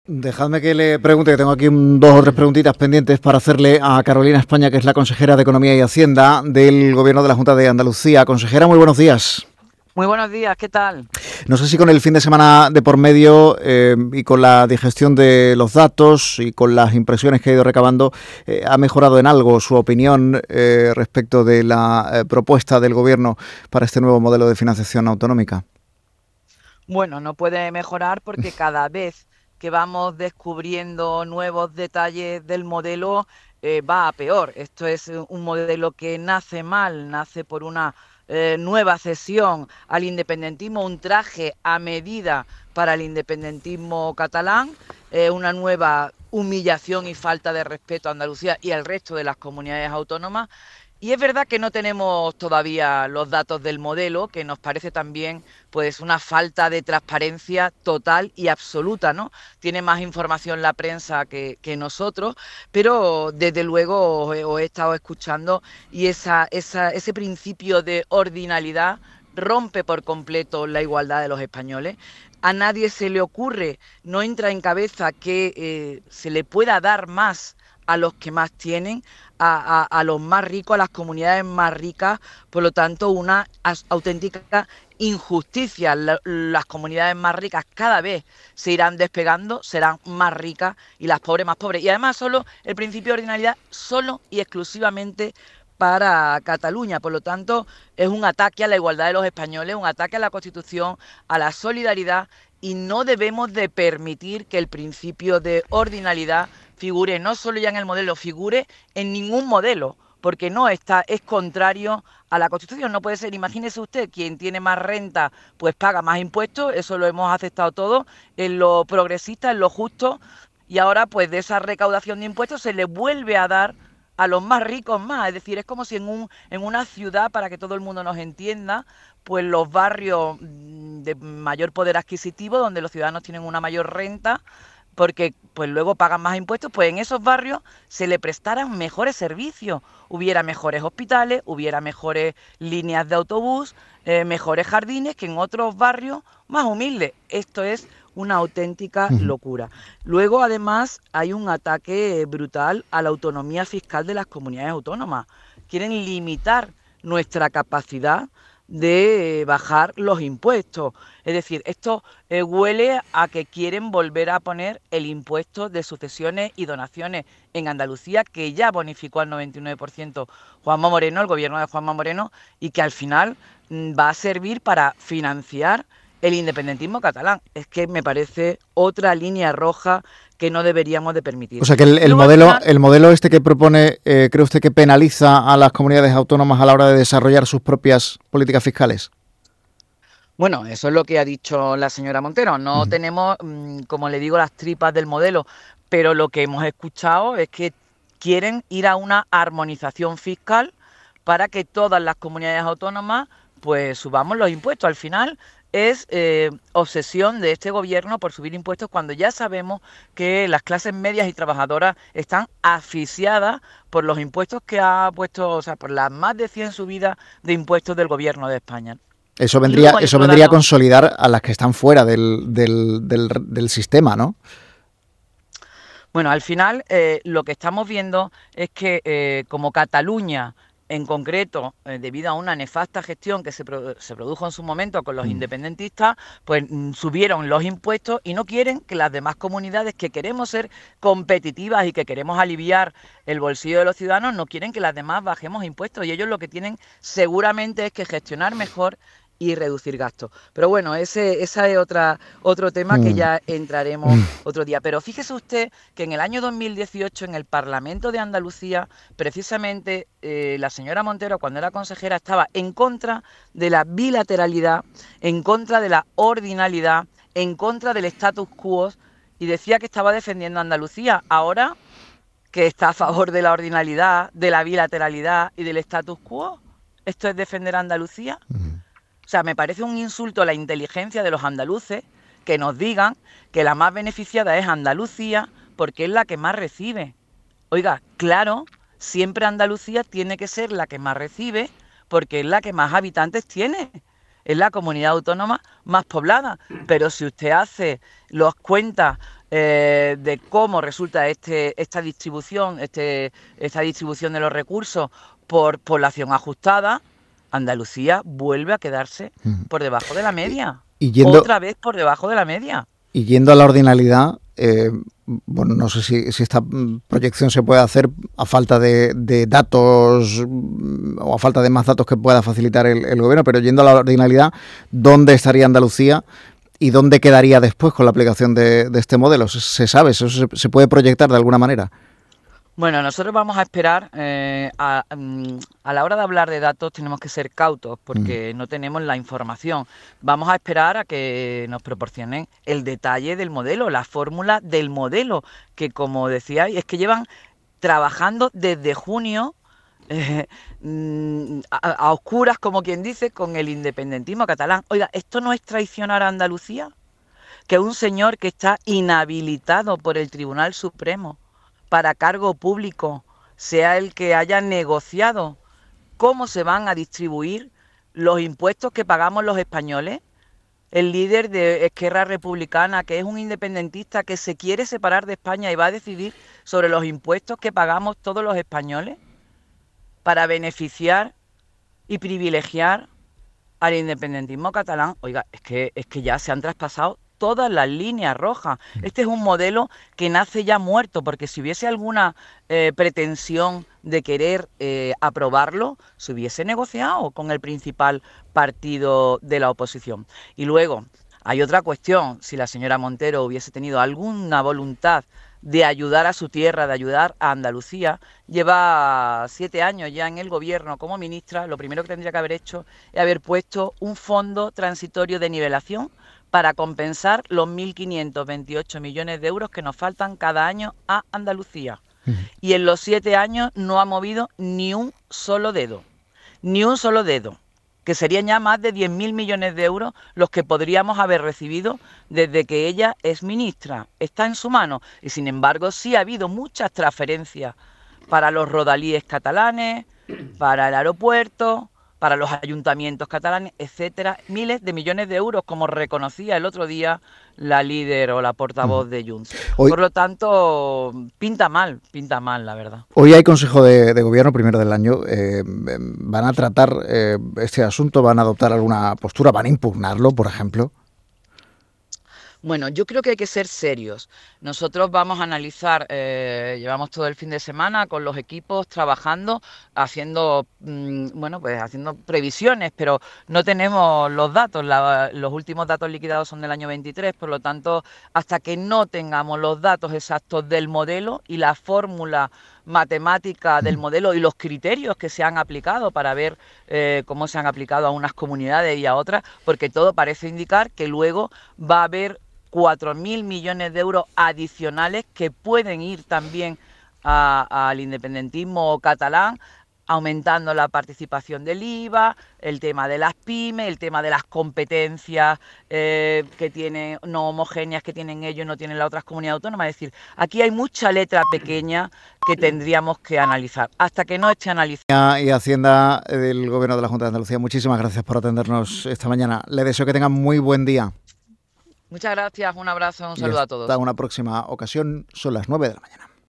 Dejadme que le pregunte, que tengo aquí dos o tres preguntitas pendientes para hacerle a Carolina España, que es la consejera de Economía y Hacienda del Gobierno de la Junta de Andalucía. Consejera, muy buenos días. Muy buenos días, ¿qué tal? No sé si con el fin de semana de por medio y con la digestión de los datos y con las impresiones que ha ido recabando, ha mejorado en algo su opinión respecto de la propuesta del Gobierno para este nuevo modelo de financiación autonómica. Bueno, no puede mejorar porque cada vez que vamos descubriendo nuevos detalles del modelo va a peor. Esto es un modelo que nace mal, nace por una nueva cesión al independentismo, un traje a medida para el independentismo catalán, una nueva humillación y falta de respeto a Andalucía y al resto de las comunidades autónomas. Y es verdad que no tenemos todavía los datos del modelo, que nos parece también pues una falta de transparencia total y absoluta, ¿no? Tiene más información la prensa que nosotros, pero desde luego os he estado escuchando y ese principio de ordinalidad rompe por completo la igualdad de los españoles. A nadie se le ocurre, no entra en cabeza que se le pueda dar más a los que más tienen, a los más ricos, a las comunidades más ricas, por lo tanto una auténtica injusticia. Las comunidades más ricas cada vez se irán despegando, serán más ricas y las pobres más pobres. Y además solo el principio de ordinalidad solo y exclusivamente para Cataluña. Por lo tanto, es un ataque a la igualdad de los españoles, un ataque a la Constitución, a la solidaridad, y no debemos de permitir que el principio de ordinalidad figure no solo ya en el modelo, figure en ningún modelo, porque no está, es contrario a la Constitución. No puede ser, imagínese usted, quien tiene más renta pues paga más impuestos, eso lo hemos aceptado todos, en lo progresista, en lo justo, y ahora pues de esa recaudación de impuestos se le vuelve a dar a los más ricos más. Es decir, es como si en una ciudad, para que todo el mundo nos entienda, pues los barrios de mayor poder adquisitivo, donde los ciudadanos tienen una mayor renta, porque pues luego pagan más impuestos, pues en esos barrios se le prestaran mejores servicios, hubiera mejores hospitales, hubiera mejores líneas de autobús, mejores jardines que en otros barrios más humildes. Esto es una auténtica locura. Luego, además, hay un ataque brutal a la autonomía fiscal de las comunidades autónomas. Quieren limitar nuestra capacidad de bajar los impuestos. Es decir, esto huele a que quieren volver a poner el impuesto de sucesiones y donaciones en Andalucía, que ya bonificó al 99% Juanma Moreno, el gobierno de Juanma Moreno, y que al final va a servir para financiar el independentismo catalán. Es que me parece otra línea roja que no deberíamos de permitir. O sea que el modelo este que propone, ¿cree usted que penaliza a las comunidades autónomas a la hora de desarrollar sus propias políticas fiscales? Bueno, eso es lo que ha dicho la señora Montero. No tenemos, como le digo, las tripas del modelo, pero lo que hemos escuchado es que quieren ir a una armonización fiscal para que todas las comunidades autónomas pues subamos los impuestos. Al final es obsesión de este gobierno por subir impuestos cuando ya sabemos que las clases medias y trabajadoras están asfixiadas por los impuestos que ha puesto, o sea, por las más de 100 subidas de impuestos del gobierno de España. Y luego hay Eso otro vendría a dato. consolidar a las que están fuera del sistema, ¿no? Bueno, al final lo que estamos viendo es que como Cataluña, en concreto, debido a una nefasta gestión que se produjo en su momento con los independentistas, pues subieron los impuestos y no quieren que las demás comunidades que queremos ser competitivas y que queremos aliviar el bolsillo de los ciudadanos, no quieren que las demás bajemos impuestos. Y ellos lo que tienen seguramente es que gestionar mejor y reducir gastos. Pero bueno, ese es otro tema que ya entraremos otro día. Pero fíjese usted que en el año 2018 en el Parlamento de Andalucía, precisamente la señora Montero, cuando era consejera, estaba en contra de la bilateralidad, en contra de la ordinalidad, en contra del status quo, y decía que estaba defendiendo a Andalucía. Ahora que está a favor de la ordinalidad, de la bilateralidad y del status quo, ¿esto es defender a Andalucía? O sea, me parece un insulto a la inteligencia de los andaluces que nos digan que la más beneficiada es Andalucía porque es la que más recibe. Oiga, claro, siempre Andalucía tiene que ser la que más recibe porque es la que más habitantes tiene. Es la comunidad autónoma más poblada. Pero si usted hace las cuentas de cómo resulta esta distribución de los recursos por población ajustada, Andalucía vuelve a quedarse por debajo de la media. Otra vez por debajo de la media. Y yendo a la ordinalidad, bueno, no sé si esta proyección se puede hacer a falta de datos o a falta de más datos que pueda facilitar el gobierno, pero yendo a la ordinalidad, ¿dónde estaría Andalucía y dónde quedaría después con la aplicación de este modelo? ¿Se sabe? ¿Eso se puede proyectar de alguna manera? Bueno, nosotros vamos a esperar, a la hora de hablar de datos tenemos que ser cautos porque no tenemos la información. Vamos a esperar a que nos proporcionen el detalle del modelo, la fórmula del modelo, que como decíais, es que llevan trabajando desde junio a oscuras, como quien dice, con el independentismo catalán. Oiga, ¿esto no es traicionar a Andalucía? Que un señor que está inhabilitado por el Tribunal Supremo para cargo público sea el que haya negociado cómo se van a distribuir los impuestos que pagamos los españoles. El líder de Esquerra Republicana, que es un independentista que se quiere separar de España y va a decidir sobre los impuestos que pagamos todos los españoles para beneficiar y privilegiar al independentismo catalán. Oiga, es que ya se han traspasado todas las líneas rojas. Este es un modelo que nace ya muerto, porque si hubiese alguna pretensión de querer aprobarlo, se hubiese negociado con el principal partido de la oposición. Y luego, hay otra cuestión, si la señora Montero hubiese tenido alguna voluntad de ayudar a su tierra, de ayudar a Andalucía, lleva 7 años ya en el gobierno como ministra, lo primero que tendría que haber hecho es haber puesto un fondo transitorio de nivelación para compensar los 1.528 millones de euros que nos faltan cada año a Andalucía. Y en los 7 años no ha movido ni un solo dedo, que serían ya más de 10.000 millones de euros los que podríamos haber recibido desde que ella es ministra. Está en su mano y, sin embargo, sí ha habido muchas transferencias para los rodalíes catalanes, para el aeropuerto, para los ayuntamientos catalanes, etcétera, miles de millones de euros, como reconocía el otro día la líder o la portavoz de Junts. Por lo tanto, pinta mal, la verdad. Hoy hay Consejo de Gobierno, primero del año. ¿Van a tratar este asunto? ¿Van a adoptar alguna postura? ¿Van a impugnarlo, por ejemplo? Bueno, yo creo que hay que ser serios. Nosotros vamos a analizar, llevamos todo el fin de semana con los equipos trabajando, haciendo, bueno, pues haciendo previsiones, pero no tenemos los datos. Los últimos datos liquidados son del año 23, por lo tanto, hasta que no tengamos los datos exactos del modelo y la fórmula matemática del modelo y los criterios que se han aplicado para ver cómo se han aplicado a unas comunidades y a otras, porque todo parece indicar que luego va a haber 4.000 millones de euros adicionales que pueden ir también al independentismo catalán, aumentando la participación del IVA, el tema de las pymes, el tema de las competencias que tienen no homogéneas que tienen ellos y no tienen las otras comunidades autónomas. Es decir, aquí hay mucha letra pequeña que tendríamos que analizar. Hasta que no esté analizada. Y Hacienda del Gobierno de la Junta de Andalucía, muchísimas gracias por atendernos esta mañana. Le deseo que tengan muy buen día. Muchas gracias, un abrazo, un saludo a todos. Hasta una próxima ocasión, son las 9 de la mañana.